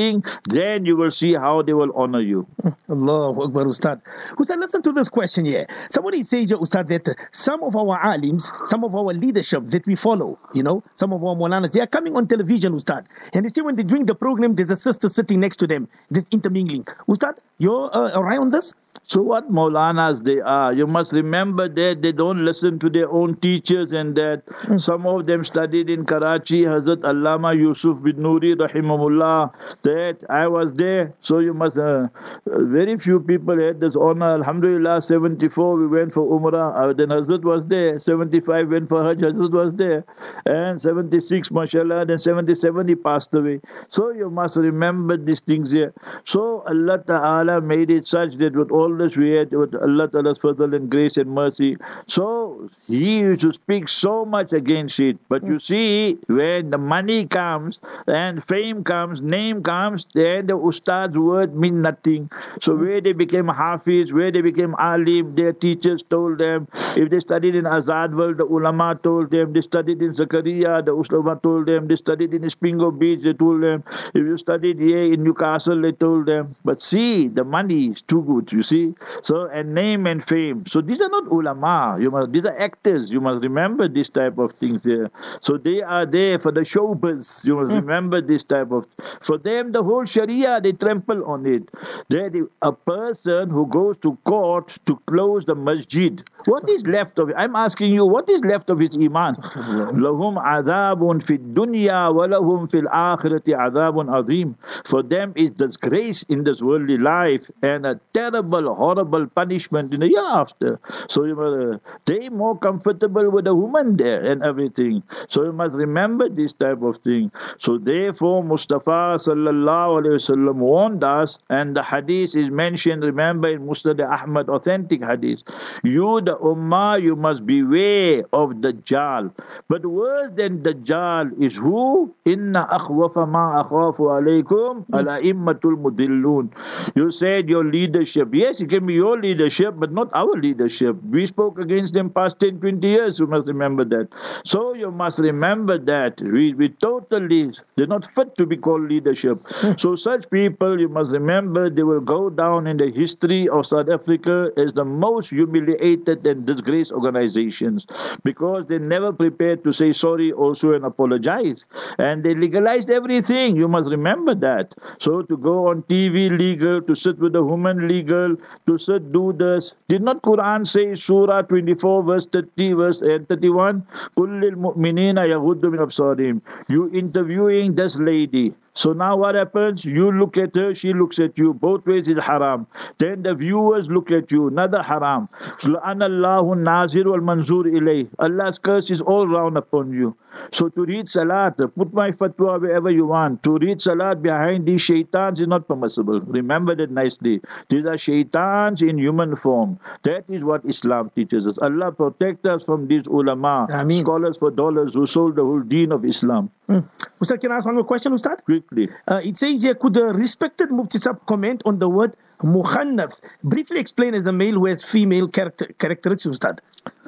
studying, then you will see how they will honor you. Allahu Akbar, Ustad. Ustad, listen to this question here. Somebody says here, Ustad, that uh, some of our alims, some of our leadership that we follow, you know, some of our Maulanas, they are coming on television, Ustad. And they say when they're doing the program, there's a sister sitting next to them, just intermingling. Ustad, you're uh, right on this? So what Maulanas they are, you must remember that they don't listen to their own teachers, and that mm. some of them studied in Karachi, Hazrat Allama Yusuf bin Nuri rahimahullah, that I was there. So you must, uh, very few people had this honor. Alhamdulillah, seventy-four we went for Umrah, uh, then Hazrat was there, seventy-five went for Hajj, Hazrat was there, and seventy-six, mashallah, then seventy-seven he passed away. So you must remember these things here. So Allah Ta'ala made it such that with all this we had with Allah Ta'ala's fadl and grace and mercy. So he used to speak so much against it. But you see, when the money comes and fame comes, name comes, then the Ustad's word mean nothing. So where they became Hafiz, where they became Alim, their teachers told them. If they studied in Azadwal, the ulama told them. They studied in Zakaria, the ulama told them. They studied in Spingo Beach, they told them. If you studied here in Newcastle, they told them. But see, the money is too good, you see. So, and name and fame. So these are not ulama. You must, these are actors. You must remember this type of things here. So they are there for the showbiz. You must remember this type of. For them, the whole Sharia, they trample on it. That a person who goes to court to close the masjid, what is left of it? I'm asking you, what is left of his iman? Lahum adabun fi dunya wa lahum fil akhirati adabun azim. For them is disgrace in this worldly life and a terrible, horrible punishment in the year after. So you must, uh, they more comfortable with a woman there and everything. So you must remember this type of thing. So therefore Mustafa sallallahu alaihi wasallam warned us, and the hadith is mentioned, remember, in Musnad Ahmad, authentic hadith. You, the ummah, you must beware of Dajjal. But worse than Dajjal is who? Inna akhwafa ma akhafu alaykum ala immatul mudillun. You said your leadership. Yes, it can be your leadership, but not our leadership. We spoke against them past ten, twenty years. You must remember that. So you must remember that. We, we totally, they're not fit to be called leadership. So such people, you must remember, they will go down in the history of South Africa as the most humiliated and disgraced organizations, because they never prepared to say sorry also and apologize. And they legalized everything. You must remember that. So to go on T V legal, to sit with a woman legal, to sit do this. Did not Quran say Surah twenty-four verse thirty verse and thirty-one? Kullil mu'minina yaghuddu min absarihim. You interviewing this lady. So now what happens? You look at her, she looks at you. Both ways is haram. Then the viewers look at you. Another haram. La'anallahu nazir wal manzur ilay. Allah's curse is all round upon you. So to read salat, put my fatwa wherever you want. To read salat behind these shaitans is not permissible. Remember that nicely. These are shaitans in human form. That is what Islam teaches us. Allah protect us from these ulama, Ameen. Scholars for dollars who sold the whole deen of Islam. Hmm. Ustad, can I ask one more question, Ustad? Quickly. Uh, it says here, could the respected Mufti Sahib comment on the word mukhannath? Briefly explain as the male who has female character, characteristics, Ustad.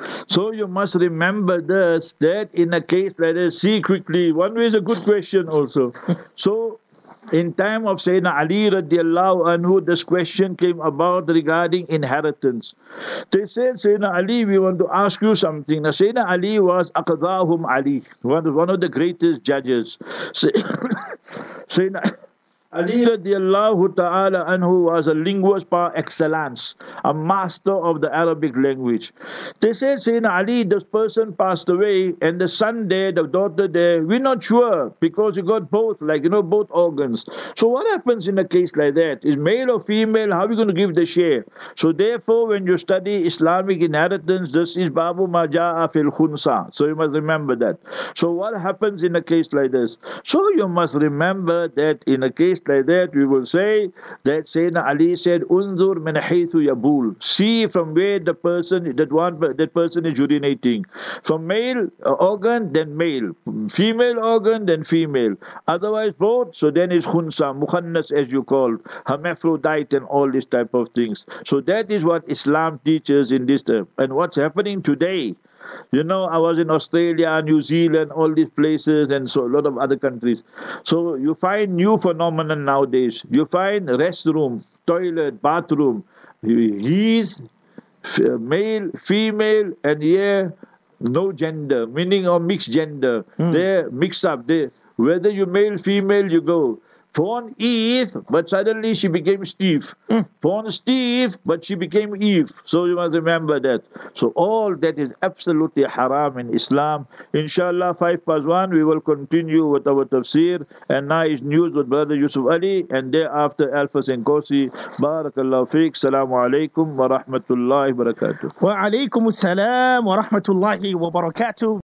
So you must remember this, that in a case like this, see quickly, one way is a good question also. So in time of Sayyidina Ali radiallahu anhu, this question came about regarding inheritance. They said, Sayyidina Ali, we want to ask you something. Now Sayyidina Ali was Aqdahum Ali, one, one of the greatest judges. Sayyidina Ali radiallahu ta'ala anhu was a linguist par excellence, a master of the Arabic language. They said, Sayyidina Ali, this person passed away, and the son there, the daughter there, we're not sure, because you got both, like, you know, both organs. So what happens in a case like that? Is male or female? How are we going to give the share? So therefore, when you study Islamic inheritance, this is Babu Maja'a fil Khunsa. So you must remember that. So what happens in a case like this? So you must remember that in a case like that, we will say that Sayyidina Ali said, Unzur min haythu yabul. See from where the person, that one, that person is urinating. From male organ, then male. Female organ, then female. Otherwise both, so then is khunsa, mukhannas as you call, hermaphrodite and all these type of things. So that is what Islam teaches in this term. And what's happening today, You know, I was in Australia, New Zealand, all these places, and so a lot of other countries. So you find new phenomenon nowadays. You find restroom, toilet, bathroom. He's male, female, and yeah, no gender, meaning or mixed gender. Mm. They're mixed up. They, whether you male, female, you go. Born Eve, but suddenly she became Steve. Mm. Born Steve, but she became Eve. So you must remember that. So all that is absolutely haram in Islam. Inshallah, five past one, we will continue with our tafsir. And now is news with Brother Yusuf Ali, and thereafter Alpha Senkosi. Barakallahu fiqh. Assalamu alaikum wa rahmatullahi wa barakatuh. Wa alaikum assalam wa rahmatullahi wa barakatuh.